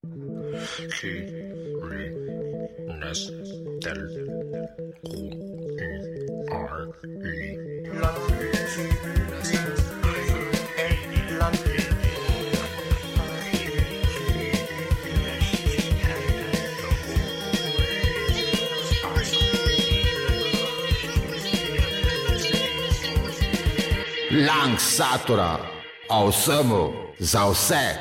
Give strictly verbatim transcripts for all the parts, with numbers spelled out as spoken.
Langsatora, o vsemu, za vse.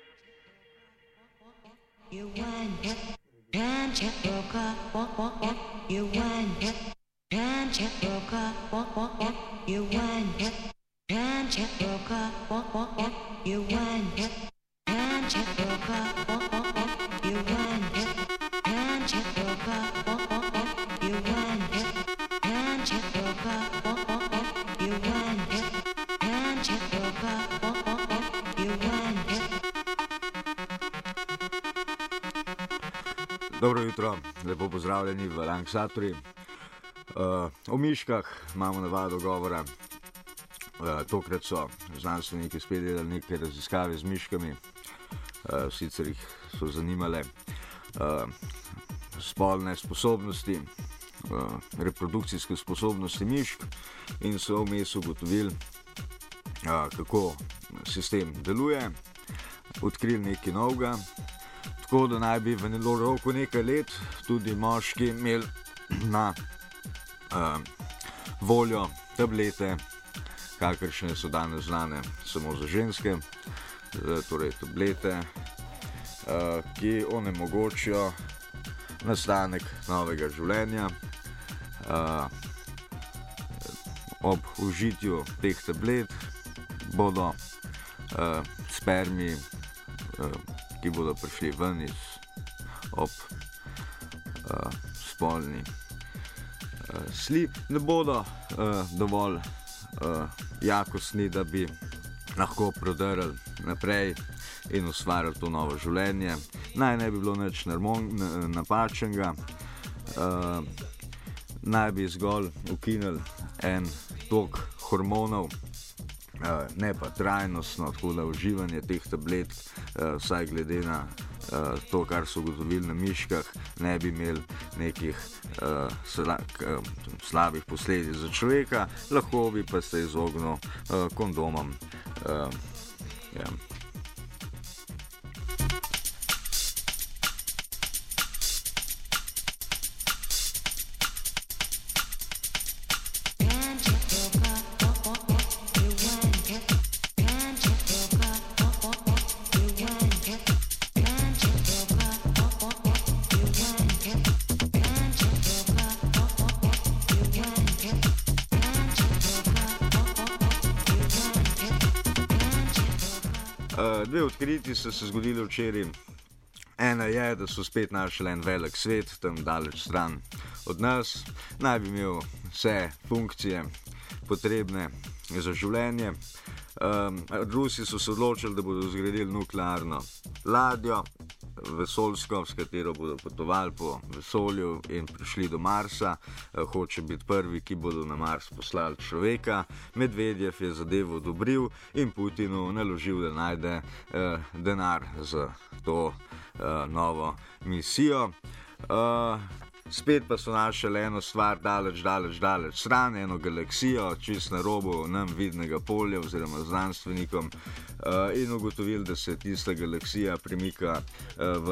Dobro jutro, lepo pozdravljeni v Langsatori. Uh, o miškah imamo navado govora. Uh, tokrat so znanstveniki spet delali nekaj raziskave z miškami, uh, sicer jih so zanimale uh, spolne sposobnosti, uh, reprodukcijske sposobnosti mišk in so vmes ugotovili, uh, kako sistem deluje, odkrili nekaj novega. Tako da naj bi v roku nekaj let tudi moški imeli na uh, voljo tablete, kakršne so danes znane samo za ženske, torej tablete, uh, ki onemogočijo nastanek novega življenja. Uh, ob užitju teh tablet bodo uh, spermi, uh, ki bodo prišli ven iz ob uh, spolni uh, sli, ne bodo uh, dovolj uh, jakostni, da bi lahko prodrli naprej in ustvarili to novo življenje. Naj ne bi bilo nič napačnega, uh, naj bi zgolj ukinili en tok hormonov, Uh, ne pa trajnostno, tako da uživanje teh tablet, uh, vsaj glede na uh, to, kar so ugotovili na miškah, ne bi imeli nekih uh, sla, k, slabih posledic za človeka, lahko bi pa se izognil uh, kondomom. Uh, ja. Uh, dve odkriti so se zgodili včeraj. Ena je, da so spet našli en velik svet, tam daleč stran od nas. Naj bi imel vse funkcije potrebne za življenje. Um, Rusi so se odločili, da bodo zgradili nuklearno ladjo vesoljsko, s katero bodo potovali po vesolju in prišli do Marsa. Uh, hoče biti prvi, ki bodo na Mars poslali človeka. Medvedjev je zadevo odobril in Putinu naložil, da najde uh, denar za to uh, novo misijo. Uh, Spet pa so našli eno stvar daleč, daleč, daleč stran, eno galaksijo, čist na robu nam vidnega polja oziroma znanstvenikom, uh, in ugotovili, da se tista galaksija premika uh, v